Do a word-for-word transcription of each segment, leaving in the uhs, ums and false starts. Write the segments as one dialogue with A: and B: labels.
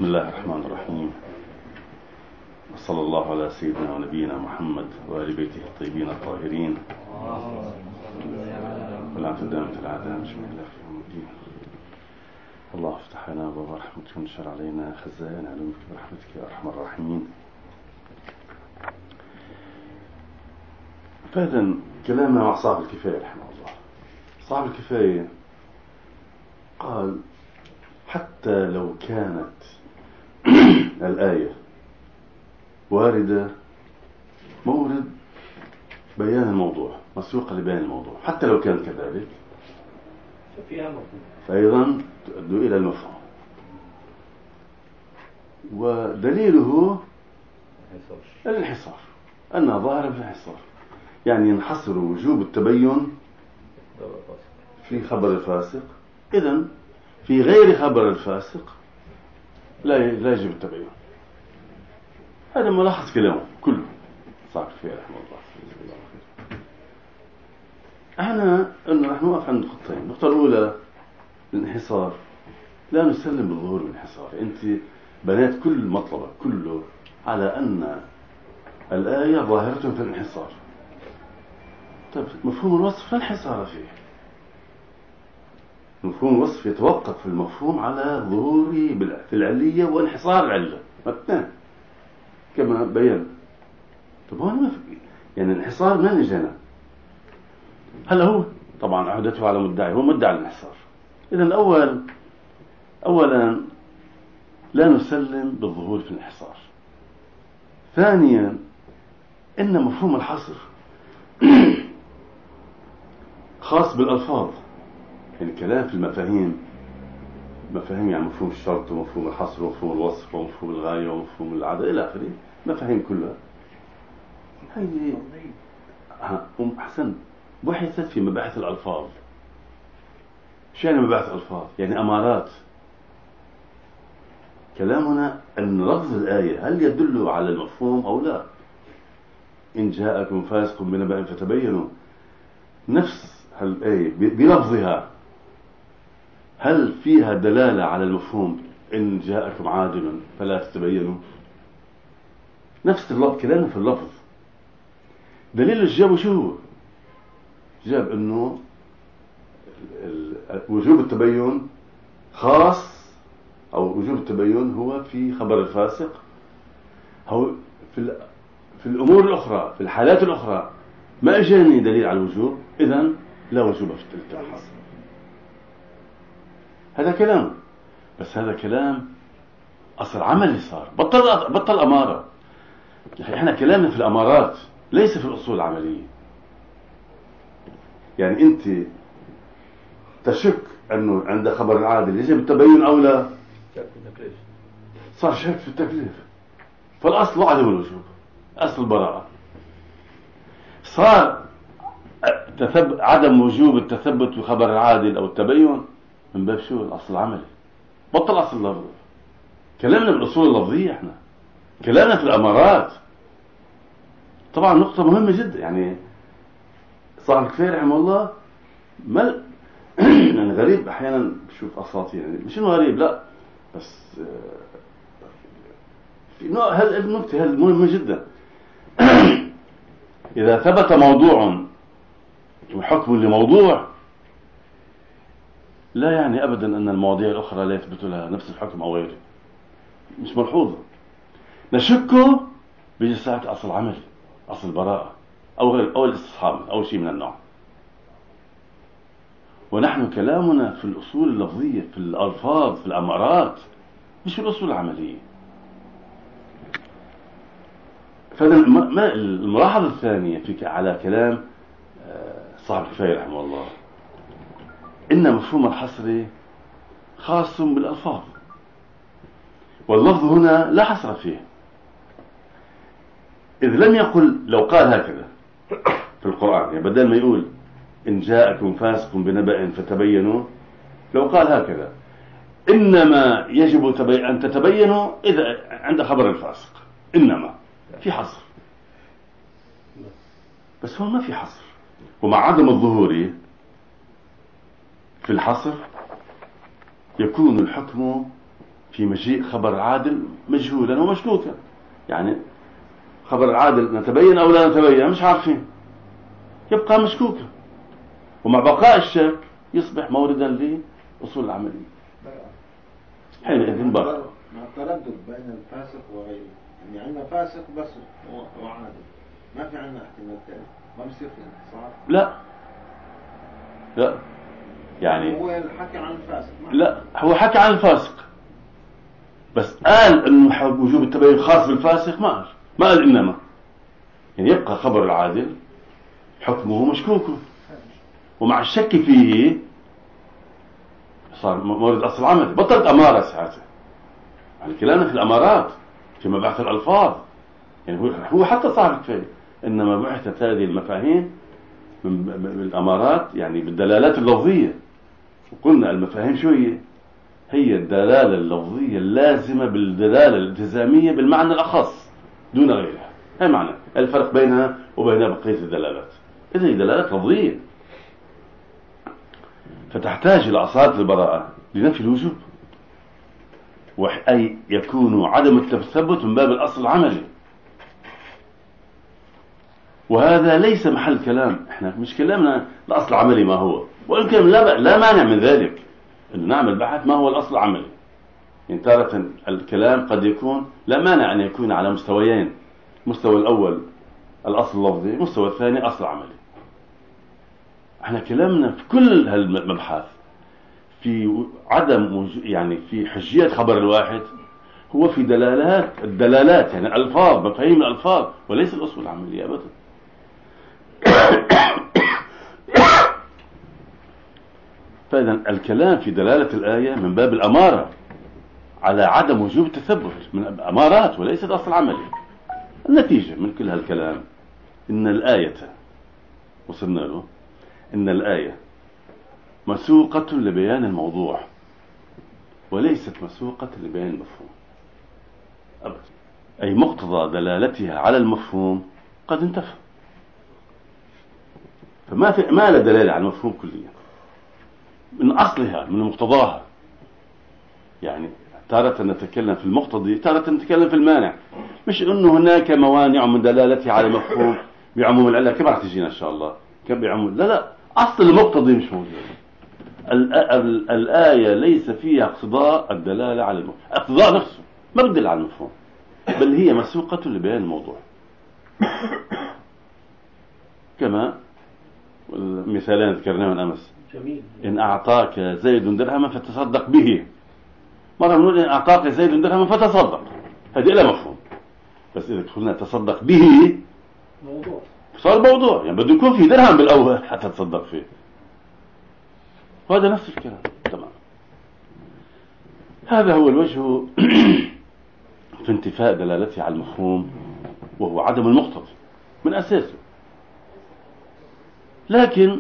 A: بسم الله الرحمن الرحيم، وصلى الله على سيدنا ونبينا محمد وآل بيته الطيبين الطاهرين والعافية دائمة العادة بسم الله في يوم الدين. الله افتح لنا باب رحمتك وانشر علينا خزائن علومك برحمتك يا أرحم الراحمين. فإذا كلامنا مع صاحب الكفاية رحمه الله. صاحب الكفاية قال حتى لو كانت الآية واردة مورد بيان الموضوع مسوقة لبيان الموضوع، حتى لو كان كذلك فأيضا تؤدي إلى المفهوم، ودليله الانحصار، أنها ظاهرة في الانحصار، يعني ينحصر وجوب التبين في خبر الفاسق، إذن في غير خبر الفاسق لا لا يجب التبين. هذا ملخص كلامه كله صار فيه رحمه الله. احنا انه نحن نقف عند نقطتين. النقطة الأولى الانحصار، لا نسلم بالظهور بالانحصار. انت بنيت كل مطلبك كله على ان الآية ظاهرة في الانحصار. طيب مفهوم الوصف لا انحصار فيه. مفهوم الوصف يتوقف في المفهوم على ظهوره في العلية وانحصار العلة الاثنين كما بيان. طب هون ما في يعني الانحصار ما نجينا. هلا هو طبعا عهدته على مدعي، هو مدعي الانحصار. إذا الأول أولا لا نسلم بالظهور في الانحصار. ثانيا إن مفهوم الحصر خاص بالألفاظ، يعني الكلام في المفاهيم، مفاهيم يعني مفهوم الشرط ومفهوم الحصر ومفهوم الوصف ومفهوم الغاية ومفهوم العدد إلى آخره، مفاهيم كلها هذه أم أحسن بحثت في مباحث الألفاظ. شو يعني مباحث الألفاظ؟ يعني أمارات. كلامنا أن لفظ الآية هل يدل على المفهوم أو لا؟ إن جاءكم فاسق بنبأ فتبينوا، نفس الآية بلفظها هل فيها دلالة على المفهوم إن جاءكم عادل فلا تتبينوا؟ نفس اللفظ، كلامنا في اللفظ. دليل الجاب شو هو؟ جاب إنه وجوب التبين خاص، أو وجوب التبين هو في خبر الفاسق، هو في في الأمور الأخرى في الحالات الأخرى ما أجاني دليل على الوجوب، إذن لا وجوب في الاتحاد. هذا كلام، بس هذا كلام أصل عملي صار، بطل بطل أمارة. إحنا كلامنا في الأمارات ليس في الأصول العملية. يعني أنت تشك أنه عند خبر العادل يجب التبين أو لا، صار شك في التكليف، فالأصل عدم الوجوب، أصل البراءة. صار تثبت عدم وجوب التثبت بخبر العادل أو التبين من باب شو؟ الأصل العملي، بطل أصل اللفظ. كلامنا بالأصول اللفظية، إحنا كلامنا في الأمارات. طبعا نقطة مهمة جدا، يعني صاحب الكفاية رحمه الله ما يعني غريب أحيانا بشوف أساطير، يعني مش إنه غريب لا، بس في نوع هالنقطة هذه مهمة جدا. إذا ثبت موضوع وحكم لموضوع لا يعني أبدا أن المواضيع الأخرى لا يثبت لها نفس الحكم أو غيره، مش ملحوظة. نشكه بجسارة أصل عملي، أصل البراءة أو غير، أو الاستصحاب أو شيء من النوع. ونحن كلامنا في الأصول اللفظية، في الألفاظ، في الأمارات، مش في الأصول العملية. فالملاحظة الثانية في على كلام صاحب الكفاية رحمه الله إن مفهوم الحصر خاص بالألفاظ، واللفظ هنا لا حصر فيه. إذ لم يقل، لو قال هكذا في القرآن، يعني بدل ما يقول إن جاءكم فاسق بنبأ فتبينوا، لو قال هكذا إنما يجب أن تتبينوا إذا عند خبر الفاسق، إنما في حصر. بس هو ما في حصر، ومع عدم الظهور في الحصر يكون الحكم في مجيء خبر عادل مجهولا ومشكوكا. يعني خبر عادل نتبين أو لا نتبين مش عارفين، يبقى مشكوكا، ومع بقاء الشك يصبح موردا لأصول العملية. حينئذ بقى
B: مع التردد بين الفاسق وغيره، يعني عندنا فاسق بس وعادل، ما في عندنا احتمال ثاني، ما بصير في انتصار.
A: لا لا يعني
B: هو الحكي عن الفاسق،
A: لا هو حكى عن الفاسق بس قال انه وجوب التبين خاص بالفاسق، ما قال ما قال انما، يعني يبقى خبر العادل حكمه مشكوك، ومع الشك فيه صار مورد اصل عمل، بطلت اماره ساعتها. يعني كلامنا في الامارات في مباحث الالفاظ، يعني هو هو حتى صاحب الكفايه، انما بعثت هذه المفاهيم من الامارات، يعني بالدلالات اللفظيه. وقلنا المفاهيم شو هي؟ هي الدلاله اللفظيه اللازمه بالدلاله الالتزاميه بالمعنى الاخص دون غيرها. هي معنى الفرق بينها وبين بقيه الدلالات، اذا هي دلالات لفظيه فتحتاج الى اصاله البراءه لنفي الوجوب، أي يكون عدم التثبت من باب الأصل العملي. وهذا ليس محل كلام، احنا مش كلامنا الأصل العملي ما هو، ويمكن لا, لا مانع من ذلك أن نعمل بحث ما هو الأصل العملي. يعني تارة الكلام قد يكون لا مانع أن يكون على مستويين، مستوى الأول الأصل اللفظي، مستوى الثاني أصل عملي. احنا كلامنا في كل هالمبحث في عدم يعني في حجية خبر الواحد هو في دلالات الدلالات، يعني الألفاظ، مفاهيم الألفاظ، وليس الأصول العملية أبدا. فإذا الكلام في دلالة الآية من باب الأمارة على عدم وجوب التثبت من أمارات وليس الأصل العملي. النتيجة من كل هالكلام إن الآية وصلنا له، إن الآية مسوقة لبيان الموضوع وليست مسوقة لبيان المفهوم أبدا. أي مقتضى دلالتها على المفهوم قد انتفى، فما في ما لا دلالة على المفهوم كليا من أصلها من مقتضاها. يعني تارة نتكلم في المقتضي، تارة نتكلم في المانع، مش إنه هناك موانع من دلالتها على المفهوم بعموم العلة كما راح تجينا إن شاء الله كم بعموم، لا لا أصل المقتضي مش موجود. الآية ليس فيها اقتضاء الدلالة على المفهوم، اقتضاء نفسه ما بدل على المفهوم، بل هي مسوقة لبيان الموضوع. كما مثالين ذكرناه من أمس، إن أعطاك زيد درهما فتصدق به، مرة نقول إن أعطاك زيد درهما فتصدق، هذه لا مفهوم، بس إذا قلنا تصدق به
B: موضوع
A: صار موضوع، يعني بده يكون في درهم بالأول حتى تصدق فيه، وهذا نفس الكلام تمام. هذا هو الوجه في انتفاء دلالته على المفهوم، وهو عدم المقتضي من أساسه. لكن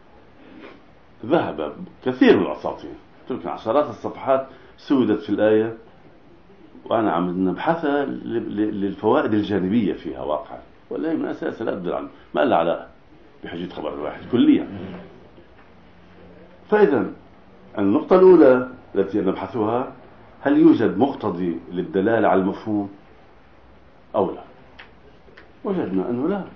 A: ذهب كثير من الأساطين، يمكن عشرات الصفحات سودت في الآية، وأنا عم نبحثها للفوائد الجانبية فيها واقعا، ولا من أساسها لا تدل عنه، ما لها علاقة بحجية خبر الواحد كليا. فإذا النقطة الأولى التي نبحثها، هل يوجد مقتضي للدلالة على المفهوم أو لا؟ وجدنا أنه لا،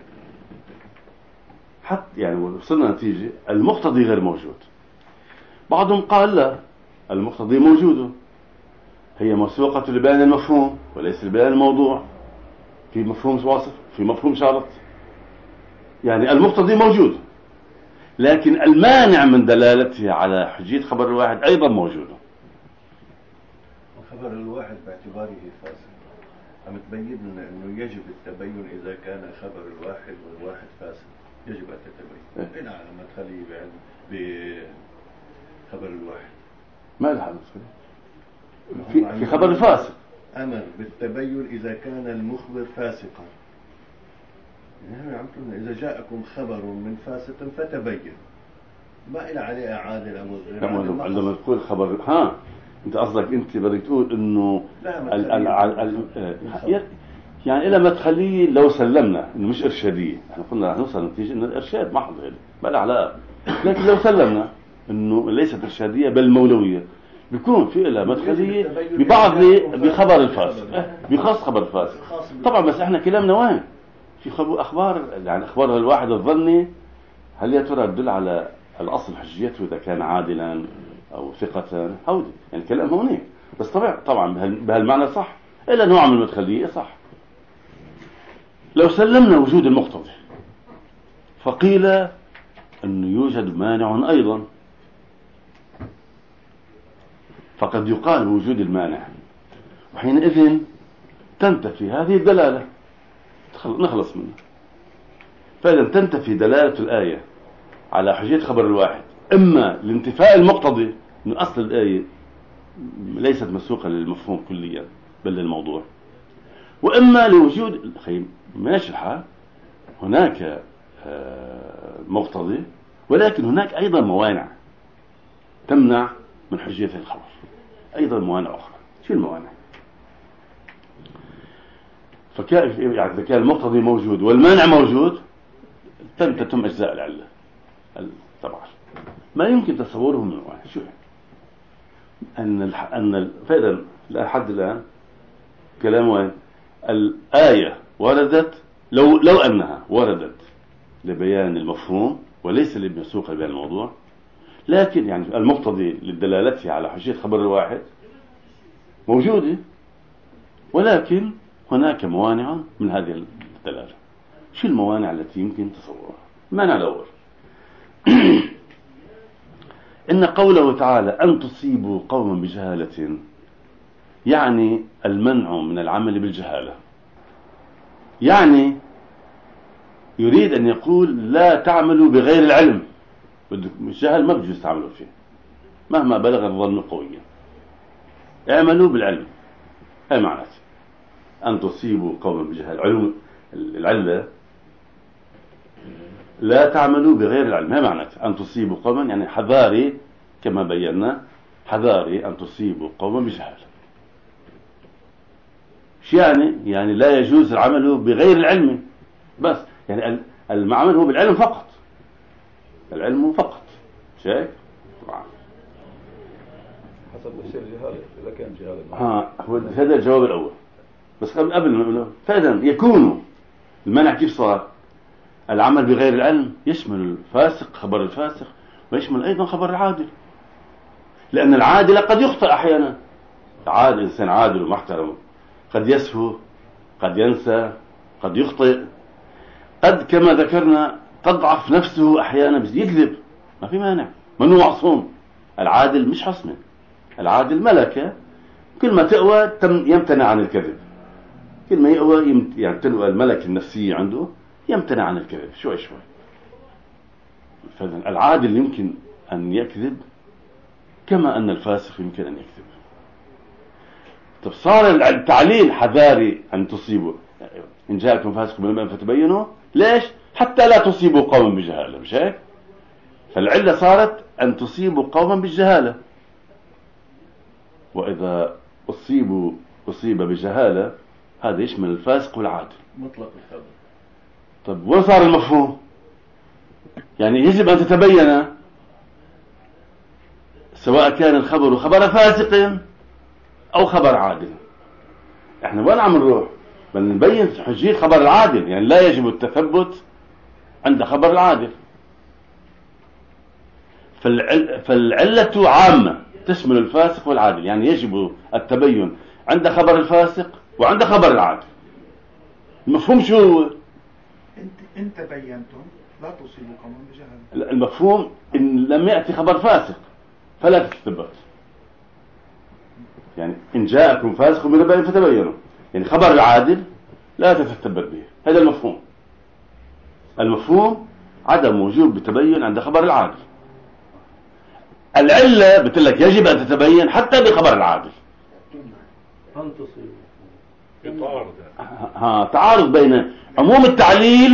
A: حتى يعني وصلنا نتيجة المقتضي غير موجود. بعضهم قال لا، المقتضي موجود، هي مسوقة لبيان المفهوم وليس لبيان الموضوع، في مفهوم واصف في مفهوم شرط، يعني المقتضي موجود، لكن المانع من دلالته على حجية خبر الواحد أيضا موجود.
C: خبر الواحد باعتباره فاسد، عم تبين لنا أنه يجب التبين إذا كان خبر الواحد والواحد فاسد، يجب أن تتبين. أين على ما تخليه بخبر الواحد؟
A: ما لها في, في خبر الفاسد
C: أمر بالتبين إذا كان المخبر فاسقا. يعني عم تقول إذا جاءكم خبر من فاسق فتبين، ما إلى عليه عادل أو غير عادل.
A: عندما تقول خبر ها أنت قصدك أنت بدك تقول إنه ال ال ال ال يعني إلى ما تخليه لو سلمنا إنه مش إرشادية، إحنا قلنا رح نوصل نتيجة إنه الإرشاد محض ما له علاقة، لكن لو سلمنا إنه ليست إرشادية بل مولوية، بيكون في لها مدخلية ببعض بخبر الفاسق، بخاص خبر الفاسق طبعا. بس احنا كلامنا وين في اخبار، يعني اخبار الواحد الظني هل يا ترى تدل على الاصل حجيته اذا كان عادلا او ثقة هودي، يعني الكلام هونيك. بس طبعا طبعا بهالمعنى صح، الا نوع من المدخلية صح. لو سلمنا وجود المقتضي فقيل انه يوجد مانع ايضا، فقد يقال وجود المانع، وحينئذ تنتفي هذه الدلالة نخلص منها. فإذا تنتفي دلالة الآية على حجية خبر الواحد، إما لانتفاء المقتضي من أصل الآية ليست مسوقة للمفهوم كليا بل للموضوع، وإما لوجود ماشي الحال هناك مقتضي، ولكن هناك أيضا موانع تمنع من حجية الخبر، أيضا موانع أخرى. شو الموانع؟ فكان يعني إذا كان المقتضي موجود والمانع موجود تنتتم أجزاء العلة طبعا. ما يمكن تصوره من الموانع. شو أن الح... أن فإذا لحد الآن كلام وين؟ الآية وردت لو لو أنها وردت لبيان المفهوم وليس لمسوق بيان الموضوع، لكن يعني المقتضي لدلالتها على حجية خبر الواحد موجودة، ولكن هناك موانع من هذه الدلالة. شو الموانع التي يمكن تصورها؟ المانع الأول إن قوله تعالى أن تصيبوا قوما بجهالة، يعني المنع من العمل بالجهالة، يعني يريد أن يقول لا تعملوا بغير العلم. الجهل ما بجوز تعملوا فيه مهما بلغ الظن قويا، اعملوا بالعلم. هاي معناته أن تصيبوا قوما بجهالة، علوم العلة لا تعملوا بغير العلم. هاي معناته أن تصيبوا قوما، يعني حذاري كما بينا، حذاري أن تصيبوا قوما بجهالة. شو يعني؟ يعني لا يجوز العمل بغير العلم، بس يعني المعمل هو بالعلم فقط، العلم فقط. شايف؟ طبعا
D: حسب الشيء الجهالة إذا كان جهالة.
A: ها هو هذا الجواب الأول. بس قبل قبل ما نقوله، فإذا يكون المنع كيف صار؟ العمل بغير العلم يشمل الفاسق، خبر الفاسق، ويشمل أيضا خبر العادل، لأن العادل قد يخطئ أحيانا. عادل إنسان عادل ومحترم قد يسهو، قد ينسى، قد يخطئ، قد كما ذكرنا تضعف نفسه أحيانا بس يكذب، ما في مانع، من هو معصوم. العادل مش حصمة، العادل ملكة، كل ما تقوى تم يمتنع عن الكذب، كل ما يقوى يمت... يعني تلقى الملكة النفسية عنده يمتنع عن الكذب شوي شوي. فالعادل يمكن أن يكذب كما أن الفاسق يمكن أن يكذب. طب صار التعليل حذاري أن تصيبوا إن جاءكم فاسق بنبأ فتبينوا. ليش؟ حتى لا تصيبوا قوما بجهالة، مش هيك؟ فالعلة صارت أن تصيبوا قوما بالجهالة، وإذا أصيبوا أصيب بجهالة هذا يشمل الفاسق والعادل
C: مطلق الخبر.
A: طب وين صار المفهوم؟ يعني يجب أن تتبين سواء كان الخبر خبر فاسق أو خبر عادل. احنا وين عم نروح؟ بل نبين حجية خبر العادل، يعني لا يجب التثبت عند خبر العادل. فالعل... فالعلة عامة تشمل الفاسق والعادل، يعني يجب التبين عند خبر الفاسق وعند خبر العادل. المفهوم شو هو؟
E: انت انت بينتم لا تصيبوا قوما بجهل.
A: المفهوم ان لم يأتي خبر فاسق فلا تتثبت، يعني ان جاءكم فاسق بنبأ فتبينوا، يعني خبر العادل لا تتثبت به. هذا المفهوم. المفهوم عدم وجوب التبين عند خبر العادل. العلة بتقول يجب أن تتبين حتى بخبر العادل.
D: أن تصيبوا تعارض،
A: ها تعارض بين عموم التعليل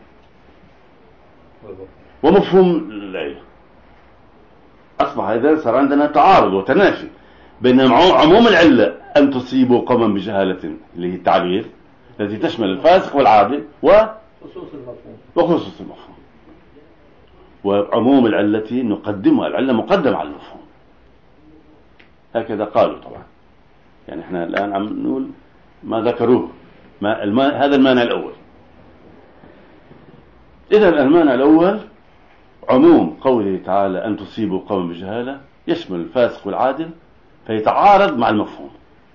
A: ومفهوم العلة. أصبح إذا صار عندنا تعارض وتنافي بين عموم العلة أن تصيبوا قوما بجهالة اللي هي التعليل التي تشمل الفاسق والعادل وخصوص المفهوم وخصوص المفهوم، وعموم العلة نقدمها، العلة مقدمة على المفهوم. هكذا قالوا طبعا. يعني احنا الآن عم نقول ما ذكروه، ما الما هذا المانع الأول. إذا المانع الأول عموم قوله تعالى أن تصيبوا قوم بجهالة يشمل الفاسق والعادل، فيتعارض مع المفهوم.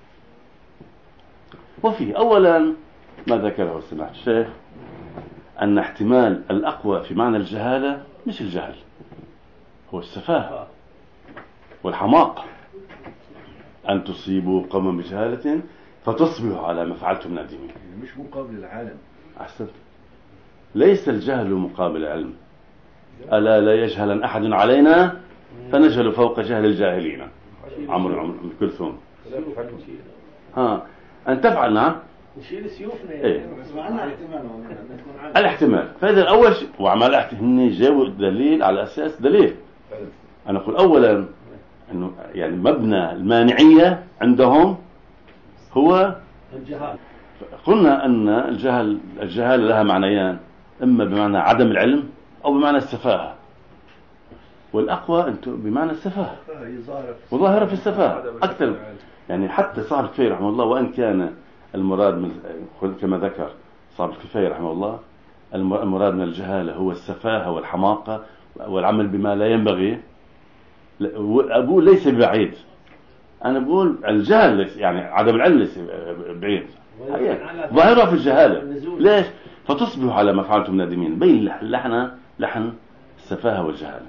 A: وفي أولا ما ذكره سماحة الشيخ أن احتمال الأقوى في معنى الجهالة مش الجهل، هو السفاهة والحماقة. أن تصيبوا قوما بجهالة فتصبحوا على ما فعلتم نادمين.
C: مش مقابل العالم.
A: أحسنت. ليس الجهل مقابل العلم. ألا لا يجهل أحد علينا فنجهل فوق جهل الجاهلين. عمرو عمرو كلثوم. ها أن تفعل. نعم
D: نشيل سيوفنا.
A: إيه.
B: بس معنا احتمال
A: الاحتمال. فإذا أول شيء وعمل احتمال جابوا دليل على أساس دليل. أنا أقول أولا أنه يعني مبنى المانعية عندهم هو
D: الجهال.
A: قلنا أن الجهل الجهالة لها معنيان، إما بمعنى عدم العلم أو بمعنى السفاهة، والأقوى أنتم بمعنى السفاهة، وظاهرة في السفاهة أكثر. يعني حتى صاحب الكفاية رحمه الله، وأن كان المراد من كما ذكر صاحب الكفاية رحمه الله المراد من الجهالة هو السفاهة والحماقة والعمل بما لا ينبغي، أقول ليس بعيد. أنا بقول الجهل يعني عدم العلم ليس بعيد، ظاهرة في الجهالة. ليش؟ فتصبحوا على ما فعلتم نادمين. بين لحن لحن السفاهة والجهالة.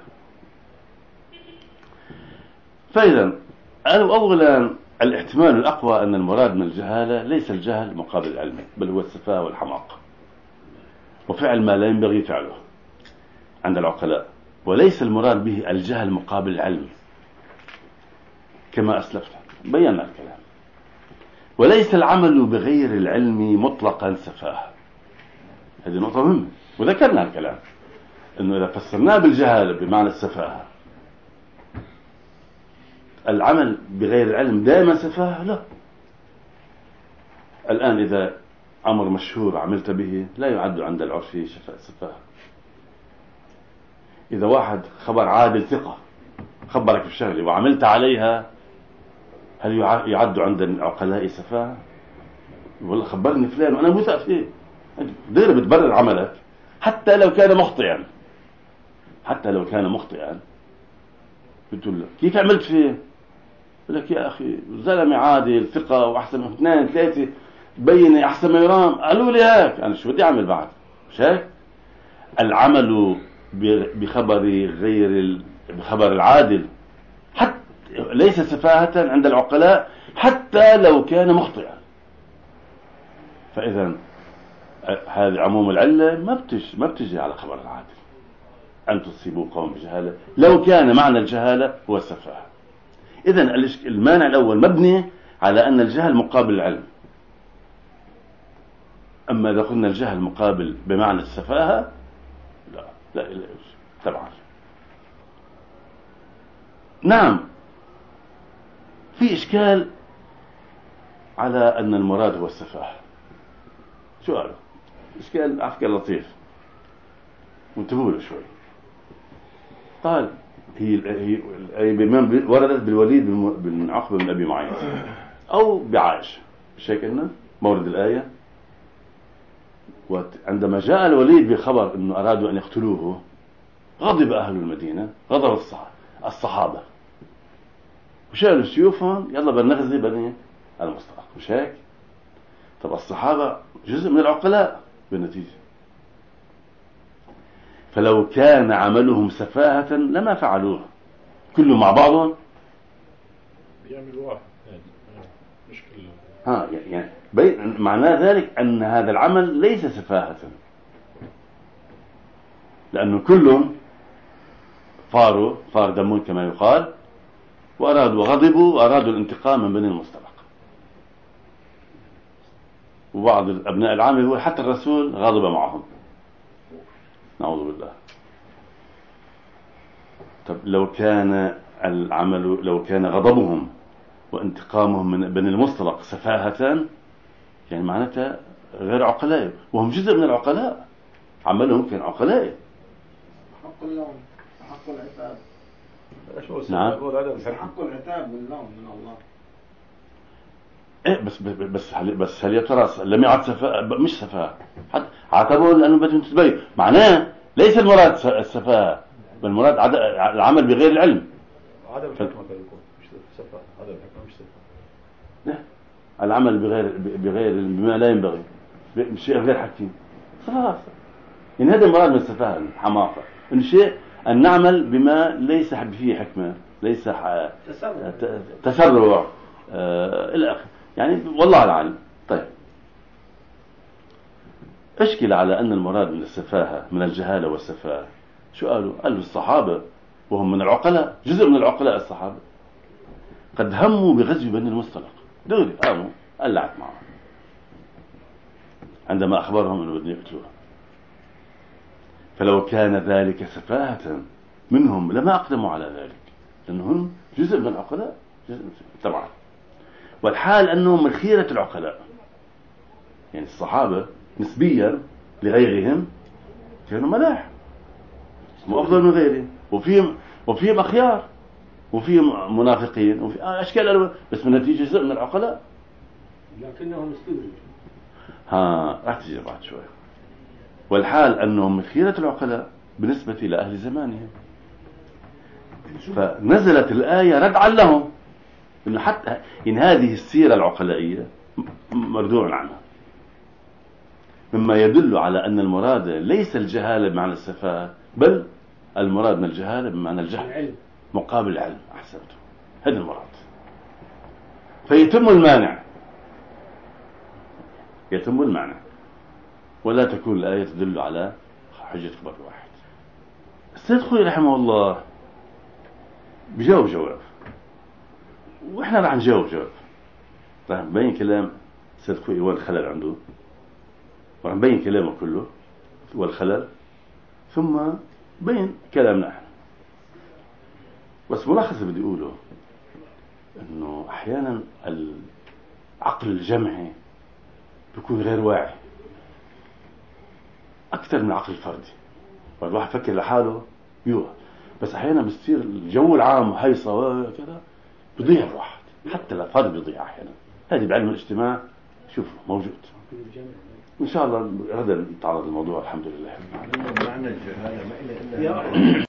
A: فإذا أولا الاحتمال الأقوى أن المراد من الجهالة ليس الجهل مقابل العلم، بل هو السفاهة والحماقة وفعل ما لا ينبغي فعله عند العقلاء، وليس المراد به الجهل مقابل العلم كما أسلفت بينا الكلام. وليس العمل بغير العلم مطلقا سفاهة. هذه نقطة مهمة وذكرنا الكلام أنه إذا فسرناه بالجهالة بمعنى السفاهة، العمل بغير العلم دائما سفاهة؟ لا. الآن إذا أمر مشهور عملت به لا يعد عند العرف سفاهة. إذا واحد خبر عادل ثقة خبرك بشغلة وعملت عليها، هل يعد عند العقلاء سفاهة؟ والله خبرني فلان وأنا مثق فيه، دير بتبرر عملك حتى لو كان مخطئا، حتى لو كان مخطئا بتقول له كيف عملت فيه؟ يقول لك يا أخي زلمة عادل ثقة وأحسن من اثنين ثلاثة بين أحسن ما يرام، قالوا لي هيك، أنا شو بدي أعمل بعد؟ مش هيك؟ العمل بخبر غير بخبر العادل حتى ليس سفاهة عند العقلاء حتى لو كان مخطئا. فإذا هذه عموم العلة ما بتجي ما بتجي على خبر العادل. أن تصيبوا قوم بجهالة لو كان معنى الجهالة هو السفاهة. إذا المانع الأول مبني على أن الجهل مقابل العلم. أما إذا قلنا الجهل مقابل بمعنى السفاهة لا لا لا طبعا. نعم في إشكال على أن المراد هو السفاهة. شو قالوا؟ إشكال عفكر لطيف وانتبهوا له شوي. قال هي هي وردت بالوليد بن عقبة بن أبي معيط أو بعائشة، مش هيك قلنا مورد الآية. وعندما جاء الوليد بخبر أنه أرادوا أن يقتلوه غضب أهل المدينة، غضب الصحابة وشالوا سيوفهم، يلا بنغزي بني المصطلق، مش هيك؟ طب الصحابة جزء من العقلاء بالنتيجة، فلو كان عملهم سفاهة لما فعلوه كله مع بعضهم.
D: بيعمل واحد مش كله.
A: ها يعني معناه ذلك أن هذا العمل ليس سفاهة، لأنه كلهم فاروا فار دمون كما يقال، وأرادوا وغضبوا وأرادوا الانتقام من بني المصطلق. وبعض أبناء العام يقول حتى الرسول غضب معهم، نعوذ بالله. طب لو كان العمل لو كان غضبهم وانتقامهم من بني المصطلق سفاهة، يعني معناتها غير عقلاء، وهم جزء من العقلاء، عملهم كان عقلاء.
B: حق اللوم حق العتاب.
A: نعم.
B: حق العتاب باللوم من الله.
A: ايه بس بس هل بس هل يا ترى لم يعد سفاهة؟ مش سفاهة، حتى عاتبوا لأنه بدهم تتبين، معناه ليس المراد السفاهة، بل المراد عد... العمل بغير العلم.
D: عدم الحكمة كان يكون مش سفاهة، عدم الحكمة مش سفاهة.
A: العمل بغير بغير بما لا ينبغي، بشيء غير حكيم، سفاهة. يعني هذا المراد من السفاهة، الحماقة، إن شيء أن نعمل بما ليس فيه حكمة، ليس ح...
D: تسرع,
A: تسرع. آه... إلى آخره. يعني والله العالم. طيب، أشكل على أن المراد من السفاهة من الجهالة والسفاهة. شو قالوا؟ قالوا الصحابة وهم من العقلاء، جزء من العقلاء الصحابة، قد هموا بغزو بني المصطلق، دغري قاموا قلعت معهم عندما أخبرهم أنه بدهم يقتلوها. فلو كان ذلك سفاهة منهم لما أقدموا على ذلك، لأنهم جزء من العقلاء، جزء من طبعا. والحال أنهم من خيرة العقلاء، يعني الصحابة نسبيا لغيرهم كانوا ملاح وأفضل من غيرهم، وفيهم وفيهم أخيار وفيهم منافقين وفي أشكال ألوان، بس من نتيجة جزء من العقلاء.
D: لكنهم استدرجوا.
A: ها راح تجي بعد شوي. والحال أنهم من خيرة العقلاء بالنسبة إلى أهل زمانهم، فنزلت الآية ردعا لهم، إنه حتى إن هذه السيرة العقلائية مردوع عنها، مما يدل على أن المراد ليس الجهالة بمعنى السفاهة، بل المراد من الجهالة بمعنى الجهل مقابل العلم. أحسنتم، هذا المراد. فيتم المانع، يتم المانع، ولا تكون الآية تدل على حجة خبر واحد. السيد خوي رحمه الله بجاوب جواب، وإحنا راح نجاوب جواب، راح نبين كلام السيد خوي وين الخلل عنده، راح نبين كلامه كله والخلل، ثم بين كلامنا احنا. بس ملخص بدي اقوله انه احيانا العقل الجمعي بيكون غير واعي اكثر من العقل الفردي. الواحد يفكر لحاله يوه، بس احيانا بصير الجو العام هيصه وكذا بيضيع الواحد، حتى الفرد بيضيع احيانا. هذه بعلم الاجتماع شوفوا موجود. إن شاء الله غدا نتعرض للموضوع. الحمد لله.
C: معنى الجهالة ما إلا إلا